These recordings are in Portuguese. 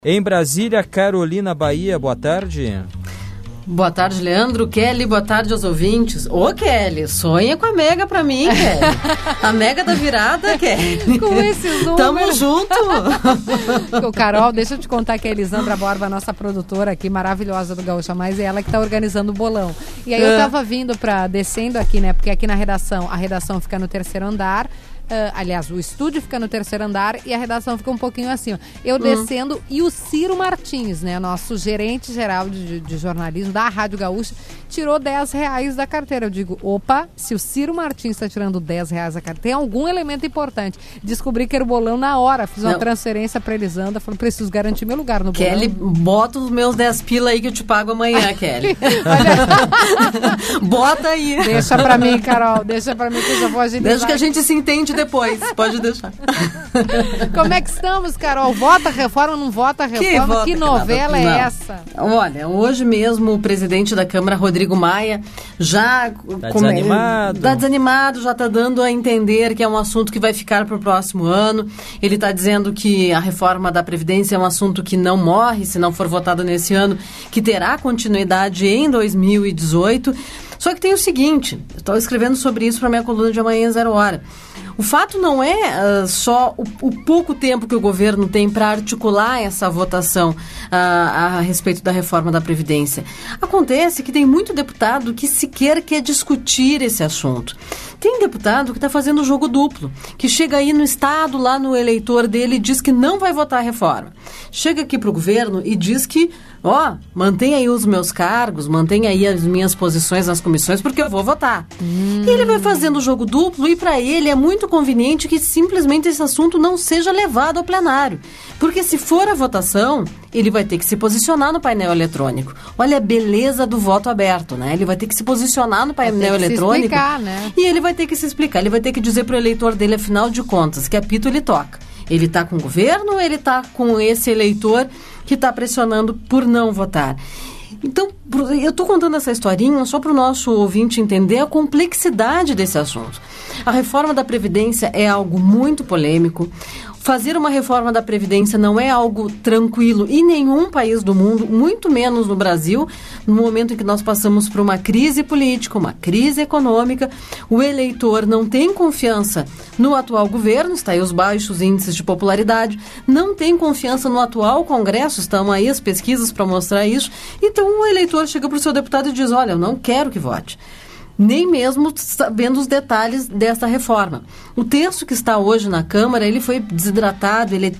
Em Brasília, Carolina Bahia, boa tarde. Boa tarde, Leandro. Kelly, boa tarde aos ouvintes. Ô, Kelly, sonha com a Mega pra mim, Kelly. A Mega da virada, Kelly. Com esses números. Tamo junto. O Carol, deixa eu te contar que a Elisandra Borba, nossa produtora aqui, maravilhosa do Gaúcha Mais, é ela que tá organizando o bolão. E aí eu tava descendo aqui, né, porque aqui na redação, a redação fica no terceiro andar. Aliás, o estúdio fica no terceiro andar e a redação fica um pouquinho assim, ó. Eu descendo e o Ciro Martins, né, nosso gerente geral de jornalismo da Rádio Gaúcha, tirou R$10 da carteira. Eu digo, opa, se o Ciro Martins está tirando R$10 da carteira, tem algum elemento importante. Descobri que era o bolão na hora, fiz uma transferência para Elisandra, falei, preciso garantir meu lugar no bolão. Kelly, bota os meus 10 pila aí que eu te pago amanhã, Kelly. Bota aí. Deixa pra mim, Carol, deixa pra mim que eu já vou agilizar. Desde que a gente se entende depois, pode deixar. Como é que estamos, Carol? Vota a reforma, não vota a reforma? Que novela é essa? Olha, hoje mesmo o presidente da Câmara, Rodrigo Maia, já tá desanimado, já está dando a entender que é um assunto que vai ficar para o próximo ano. Ele está dizendo que a reforma da Previdência é um assunto que não morre se não for votado nesse ano, que terá continuidade em 2018. Só que tem o seguinte, estou escrevendo sobre isso para minha coluna de amanhã, 0 hora. O fato não é só o pouco tempo que o governo tem para articular essa votação a respeito da reforma da Previdência. Acontece que tem muito deputado que sequer quer discutir esse assunto. Tem deputado que está fazendo jogo duplo, que chega aí no estado, lá no eleitor dele, e diz que não vai votar a reforma. Chega aqui para o governo e diz que, mantém aí os meus cargos, mantém aí as minhas posições nas comissões, porque eu vou votar. E ele vai fazendo o jogo duplo e para ele é muito conveniente que simplesmente esse assunto não seja levado ao plenário. Porque se for a votação, ele vai ter que se posicionar no painel eletrônico. Olha a beleza do voto aberto, né? Ele vai ter que se posicionar no painel eletrônico. Se explicar, né? E ele vai ter que se explicar. Ele vai ter que dizer para o eleitor dele, afinal de contas, que apito ele toca. Ele está com o governo ou ele está com esse eleitor que está pressionando por não votar? Então, eu estou contando essa historinha só para o nosso ouvinte entender a complexidade desse assunto. A reforma da Previdência é algo muito polêmico. Fazer uma reforma da Previdência não é algo tranquilo em nenhum país do mundo, muito menos no Brasil, no momento em que nós passamos por uma crise política, uma crise econômica. O eleitor não tem confiança no atual governo, está aí os baixos índices de popularidade, não tem confiança no atual Congresso, estão aí as pesquisas para mostrar isso. Então o eleitor chega para o seu deputado e diz, olha, eu não quero que vote. Nem mesmo sabendo os detalhes dessa reforma. O texto que está hoje na Câmara, ele foi desidratado, ele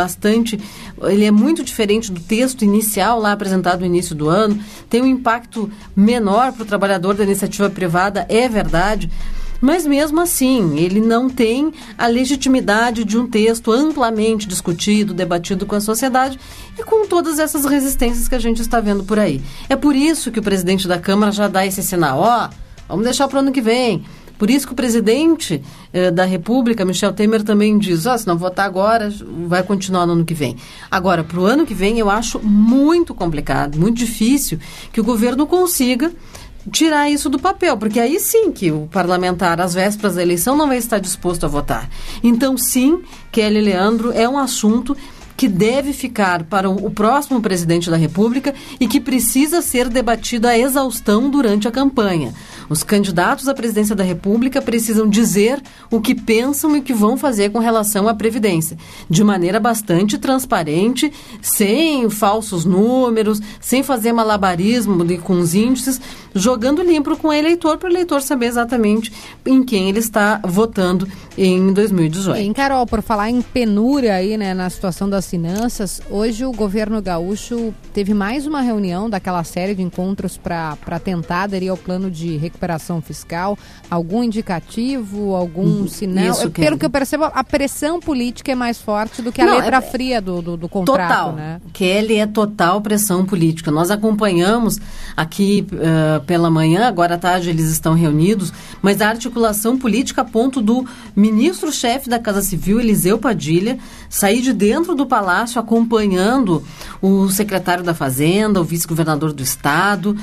é muito diferente do texto inicial lá apresentado no início do ano, tem um impacto menor para o trabalhador da iniciativa privada, é verdade, mas mesmo assim, ele não tem a legitimidade de um texto amplamente discutido, debatido com a sociedade e com todas essas resistências que a gente está vendo por aí. É por isso que o presidente da Câmara já dá esse sinal, vamos deixar para o ano que vem. Por isso que o presidente da República, Michel Temer, também diz, se não votar agora, vai continuar no ano que vem. Agora, para o ano que vem, eu acho muito complicado, muito difícil que o governo consiga tirar isso do papel, porque aí sim que o parlamentar, às vésperas da eleição, não vai estar disposto a votar. Então, sim, Kelly e Leandro, é um assunto que deve ficar para o próximo presidente da República e que precisa ser debatido à exaustão durante a campanha. Os candidatos à presidência da República precisam dizer o que pensam e o que vão fazer com relação à Previdência, de maneira bastante transparente, sem falsos números, sem fazer malabarismo com os índices, jogando limpo com o eleitor, para o eleitor saber exatamente em quem ele está votando em 2018. E, Carol, por falar em penúria aí, né, na situação das finanças, hoje o governo gaúcho teve mais uma reunião daquela série de encontros para tentar aderir ao plano de recuperação fiscal. Algum indicativo, algum sinal? Pelo que eu percebo, a pressão política é mais forte do que a letra fria do contrato. Total, né? Kelly, é total pressão política. Nós acompanhamos aqui pela manhã, agora à tarde eles estão reunidos, mas a articulação política a ponto do ministro-chefe da Casa Civil, Eliseu Padilha, sair de dentro do palácio acompanhando o secretário da Fazenda, o vice-governador do Estado,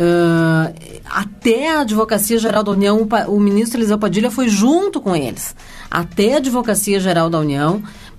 até a Advocacia Geral da União, o ministro Eliseu Padilha foi junto com eles, até a Advocacia Geral da União,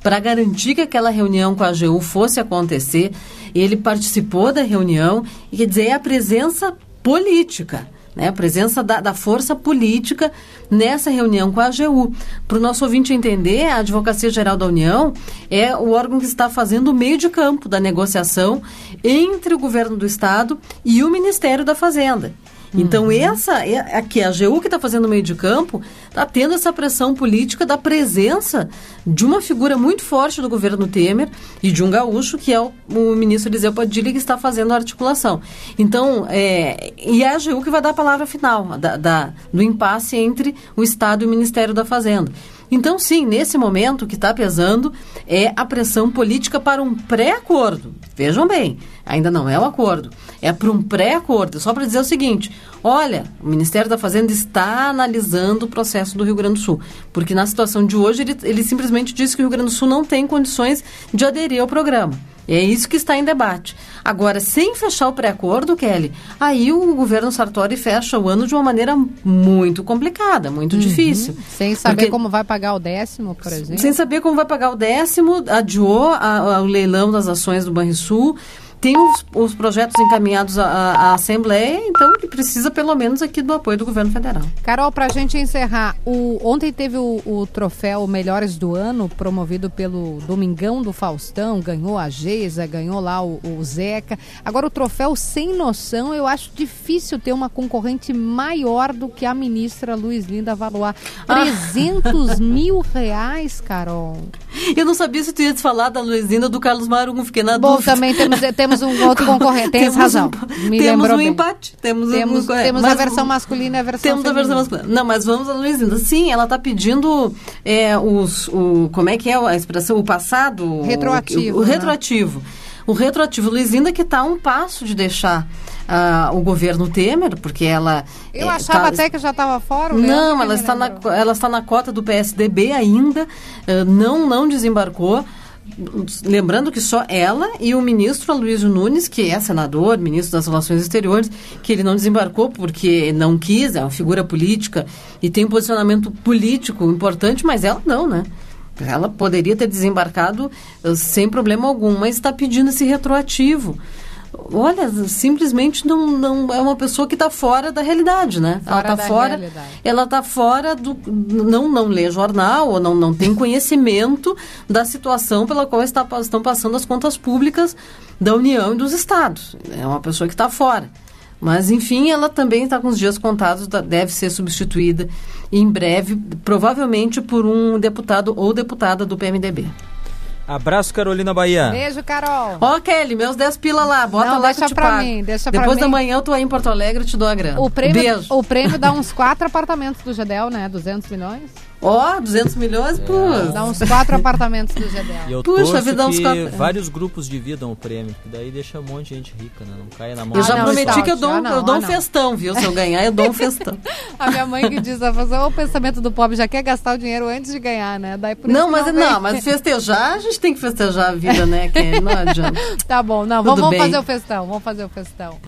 para garantir que aquela reunião com a AGU fosse acontecer. Ele participou da reunião, e quer dizer, é a presença política, né? A presença da força política nessa reunião com a AGU. Para o nosso ouvinte entender, a Advocacia Geral da União é o órgão que está fazendo o meio de campo da negociação entre o governo do Estado e o Ministério da Fazenda. Então, aqui a AGU que está fazendo o meio de campo, está tendo essa pressão política da presença de uma figura muito forte do governo Temer e de um gaúcho, que é o ministro Eliseu Padilha, que está fazendo a articulação. Então, e é a AGU que vai dar a palavra final do impasse entre o Estado e o Ministério da Fazenda. Então, sim, nesse momento o que está pesando é a pressão política para um pré-acordo. Vejam bem, ainda não é o acordo. É para um pré-acordo. Só para dizer o seguinte, olha, o Ministério da Fazenda está analisando o processo do Rio Grande do Sul. Porque na situação de hoje ele simplesmente disse que o Rio Grande do Sul não tem condições de aderir ao programa. É isso que está em debate. Agora, sem fechar o pré-acordo, Kelly, aí o governo Sartori fecha o ano de uma maneira muito complicada, muito difícil. Sem saber como vai pagar o 10º, por exemplo. Sem saber como vai pagar o 10º, adiou o leilão das ações do Banrisul. Tem os projetos encaminhados à Assembleia, então que precisa pelo menos aqui do apoio do governo federal. Carol, para a gente encerrar, ontem teve o troféu Melhores do Ano, promovido pelo Domingão do Faustão, ganhou a Geisa, ganhou lá o Zeca. Agora o troféu Sem Noção, eu acho difícil ter uma concorrente maior do que a ministra Luiz Linda Valois. 300 mil reais, Carol. Eu não sabia se tu ia te falar da Luiz Linda ou do Carlos Marum, fiquei na Bom, dúvida. também temos um outro concorrente, tens razão. Temos um empate. Temos a versão masculina e a versão feminina. Temos a versão masculina. Não, mas vamos a Luiz Linda. Sim, ela está pedindo como é que é a expressão? O passado? Retroativo. O retroativo. O retroativo. Luiz Linda que está a um passo de deixar o governo Temer, porque ela... Eu achava até que já estava fora. Não, ela está na cota do PSDB ainda, não desembarcou. Lembrando que só ela e o ministro Aloysio Nunes, que é senador, ministro das Relações Exteriores, que ele não desembarcou porque não quis, é uma figura política e tem um posicionamento político importante, mas ela não, né? Ela poderia ter desembarcado sem problema algum, mas está pedindo esse retroativo. Olha, simplesmente não é uma pessoa que está fora da realidade, né? Ela está fora do... Não lê jornal ou não tem conhecimento da situação pela qual estão passando as contas públicas da União e dos Estados. É uma pessoa que está fora. Mas, enfim, ela também está com os dias contados, deve ser substituída em breve, provavelmente por um deputado ou deputada do PMDB. Abraço, Carolina Bahia. Beijo, Carol. Ó, Kelly, meus 10 pila lá. Bota não, lá deixa que eu te pra pago. mim, deixa Depois pra mim. da manhã eu tô aí em Porto Alegre e te dou a grana. Beijo. O prêmio dá uns 4 apartamentos do GEDEL, né? 200 milhões. Ó, 200 milhões, Dá uns 4 apartamentos do GEDEL. E eu Puxa, torço vida, que vários grupos dividam o prêmio, que daí deixa um monte de gente rica, né? Não caia na mão. Eu já prometi que eu dou um festão, viu? Se eu ganhar, eu dou um festão. A minha mãe que diz, o pensamento do pobre já quer gastar o dinheiro antes de ganhar, né? Daí por mas festejar, a gente tem que festejar a vida, né? Que não adianta. Tá bom, vamos fazer o festão,